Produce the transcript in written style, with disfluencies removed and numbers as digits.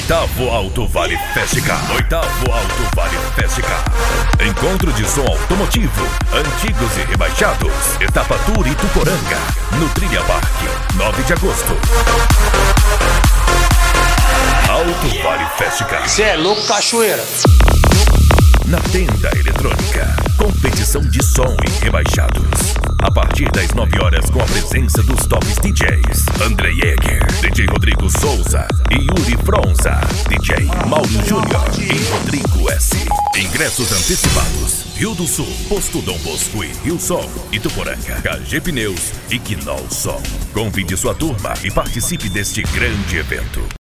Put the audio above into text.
Oitavo Alto Vale Festival. Oitavo Alto Vale Festival. Encontro de som automotivo, antigos e rebaixados. Etapa Tour Ituporanga, no Trilha Parque, 9 de agosto. Alto Vale Festival. Cê é louco, cachoeira. Na Tenda Eletrônica, competição de som e rebaixados. A partir das 9 horas, com a presença dos tops DJs André Jäger, DJ Rodrigo Souza e Yuri Fronza, DJ Mauro Júnior e Rodrigo S. Ingressos antecipados: Rio do Sul, Posto Dom Bosco e Rio Sol, Ituporanga, KG Pneus e Quinol Som. Convide sua turma e participe deste grande evento.